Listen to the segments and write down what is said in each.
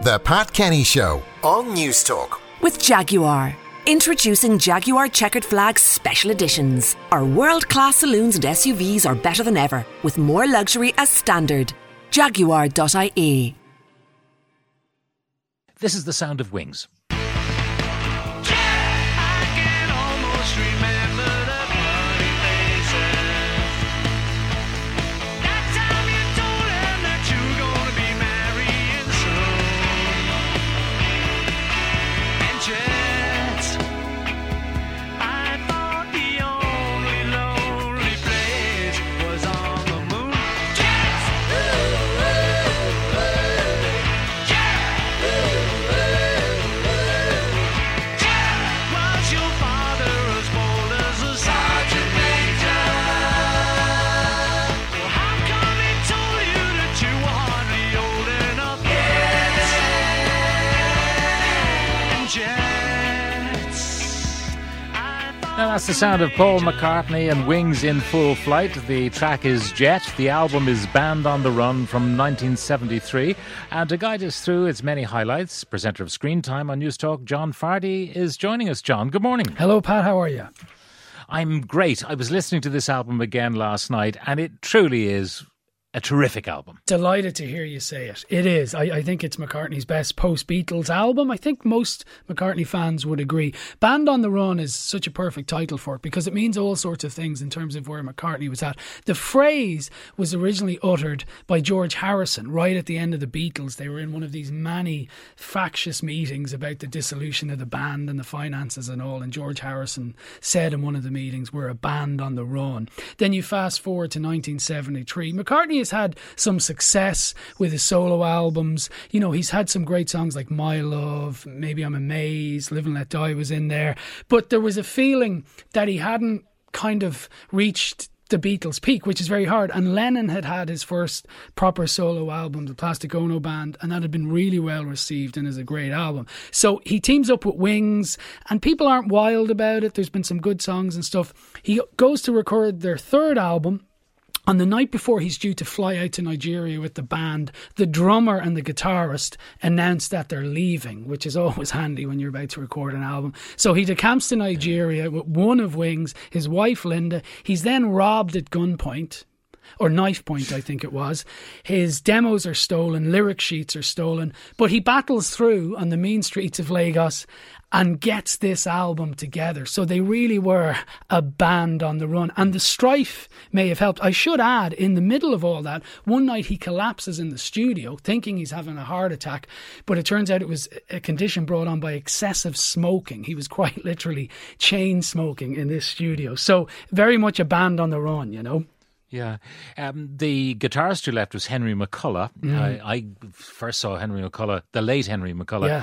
The Pat Kenny Show on News Talk. With Jaguar. Introducing Jaguar Checkered Flag Special Editions. Our world-class saloons and SUVs are better than ever, with more luxury as standard. Jaguar.ie. This is the sound of Wings. Now that's the sound of Paul McCartney and Wings in full flight. The track is Jet. The album is Band on the Run from 1973. And to guide us through its many highlights, presenter of Screen Time on News Talk, John Fardy, is joining us. John, good morning. Hello, Pat. How are you? I'm great. I was listening to this album again last night, and it truly is a terrific album. Delighted to hear you say it. It is. I think it's McCartney's best post-Beatles album. I think most McCartney fans would agree. Band on the Run is such a perfect title for it because it means all sorts of things in terms of where McCartney was at. The phrase was originally uttered by George Harrison right at the end of the Beatles. They were in one of these many factious meetings about the dissolution of the band and the finances and all, and George Harrison said in one of the meetings, "We're a band on the run." Then you fast forward to 1973. McCartney has had some success with his solo albums. You know, he's had some great songs like My Love, Maybe I'm Amazed, Live and Let Die was in there. But there was a feeling that he hadn't kind of reached the Beatles' peak, which is very hard. And Lennon had had his first proper solo album, The Plastic Ono Band, and that had been really well received and is a great album. So he teams up with Wings, and people aren't wild about it. There's been some good songs and stuff. He goes to record their third album. On the night before he's due to fly out to Nigeria with the band, the drummer and the guitarist announced that they're leaving, which is always handy when you're about to record an album. So he decamps to Nigeria with one of Wings, his wife Linda. He's then robbed at gunpoint, or knife point, I think it was. His demos are stolen, lyric sheets are stolen, but he battles through on the mean streets of Lagos and gets this album together. So they really were a band on the run. And the strife may have helped. I should add, in the middle of all that, one night he collapses in the studio thinking he's having a heart attack, but it turns out it was a condition brought on by excessive smoking. He was quite literally chain smoking in this studio. So very much a band on the run, you know. Yeah. The guitarist who left was Henry McCullough. I first saw Henry McCullough, the late Henry McCullough,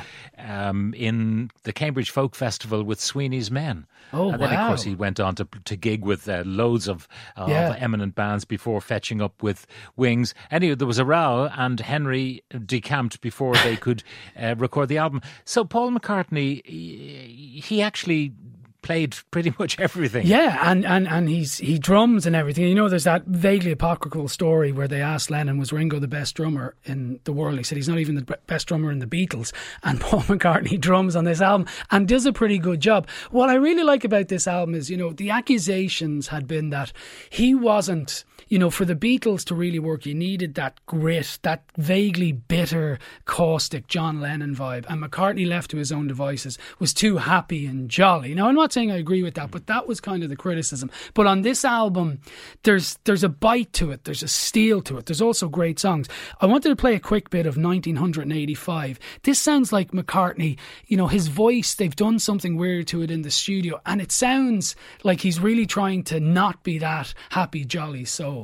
in the Cambridge Folk Festival with Sweeney's Men. Oh, and then, of course, he went on to gig with loads of eminent bands before fetching up with Wings. Anyway, there was a row and Henry decamped before they could record the album. So Paul McCartney, he actually played pretty much everything. Yeah, and he drums and everything. You know, there's that vaguely apocryphal story where they asked Lennon, was Ringo the best drummer in the world? He said he's not even the best drummer in the Beatles. And Paul McCartney drums on this album and does a pretty good job. What I really like about this album is, you know, the accusations had been that he wasn't, you know, for the Beatles to really work, you needed that grit, that vaguely bitter, caustic John Lennon vibe. And McCartney, left to his own devices, was too happy and jolly. Now, I'm not saying I agree with that, but that was kind of the criticism. But on this album, there's a bite to it. There's a steel to it. There's also great songs. I wanted to play a quick bit of 1985. This sounds like McCartney, you know, his voice, they've done something weird to it in the studio, and it sounds like he's really trying to not be that happy, jolly soul.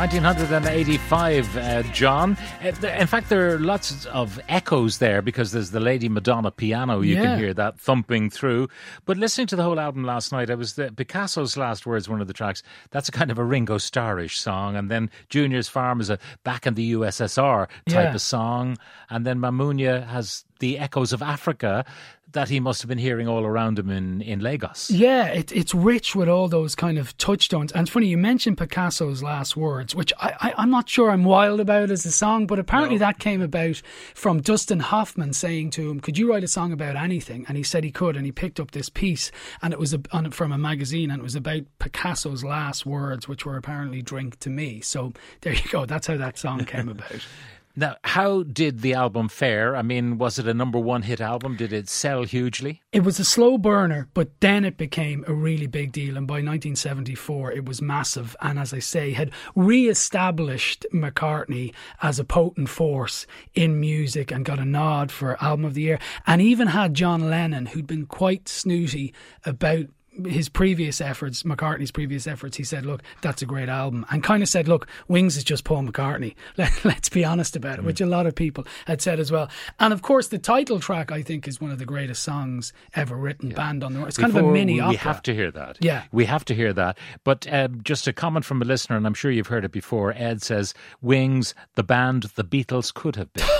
1985, John. In fact, there are lots of echoes there because there's the Lady Madonna piano. You can hear that thumping through. But listening to the whole album last night, Picasso's Last Words, one of the tracks. That's a kind of a Ringo Starr-ish song. And then Junior's Farm is a back in the USSR type of song. And then Mamunia has the echoes of Africa that he must have been hearing all around him in Lagos. Yeah, it's rich with all those kind of touchstones. And it's funny, you mentioned Picasso's Last Words, which I'm not sure I'm wild about as a song, but apparently that came about from Dustin Hoffman saying to him, could you write a song about anything? And he said he could, and he picked up this piece, and it was from a magazine, and it was about Picasso's last words, which were apparently "drink to me." So there you go, that's how that song came about. Now, how did the album fare? I mean, was it a number one hit album? Did it sell hugely? It was a slow burner, but then it became a really big deal. And by 1974, it was massive. And as I say, had re-established McCartney as a potent force in music and got a nod for Album of the Year. And even had John Lennon, who'd been quite snooty about his previous efforts, McCartney's previous efforts, he said, look, that's a great album, and kind of said, look, Wings is just Paul McCartney. Let's be honest about it, which a lot of people had said as well. And of course, the title track, I think, is one of the greatest songs ever written, Band on the Run. It's kind of a mini opera. We have to hear that. Yeah. We have to hear that. But just a comment from a listener, and I'm sure you've heard it before, Ed says, Wings, the band the Beatles could have been.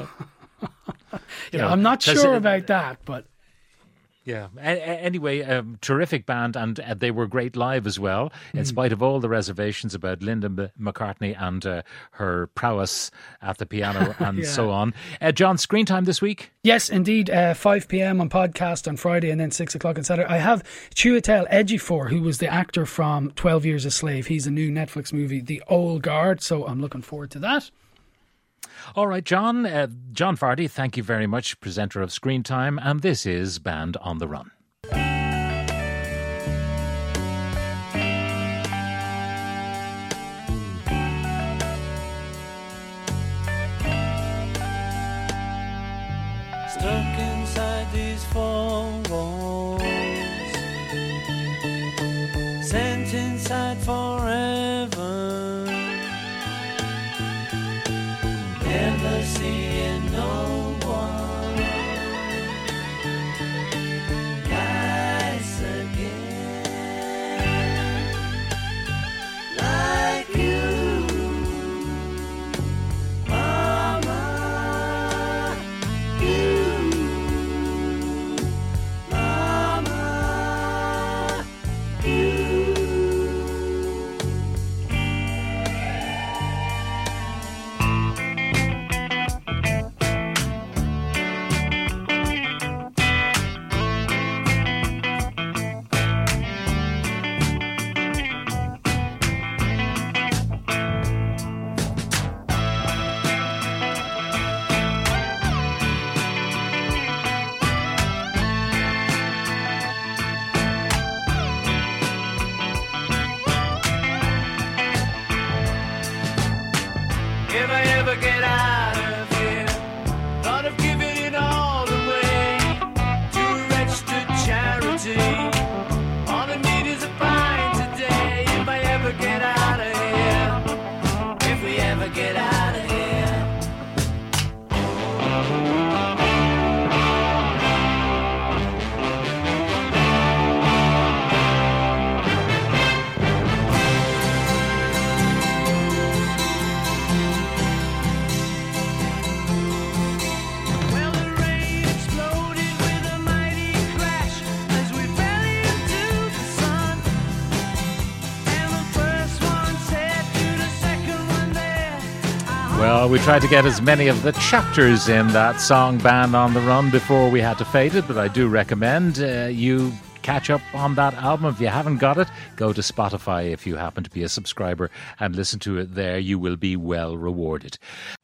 I'm not sure about that, but... Yeah. Anyway, terrific band, and they were great live as well, in spite of all the reservations about Linda McCartney and her prowess at the piano and so on. John, screen time this week? Yes, indeed. 5 p.m. on podcast on Friday, and then 6 o'clock on Saturday. I have Chiwetel Ejiofor, who was the actor from 12 Years a Slave. He's a new Netflix movie, The Old Guard, so I'm looking forward to that. All right, John Fardy, thank you very much, presenter of Screen Time, and this is Band on the Run. Stuck inside these four walls, sent inside forever. Never seeing no one nice again like you, Mama. You, Mama. You. If I ever get out of here, thought of giving it all away to a registered charity. All I need is a pint today. If I ever get out of here, if we ever get out of here. Well, we tried to get as many of the chapters in that song Band on the Run before we had to fade it, but I do recommend you catch up on that album. If you haven't got it, go to Spotify if you happen to be a subscriber and listen to it there. You will be well rewarded.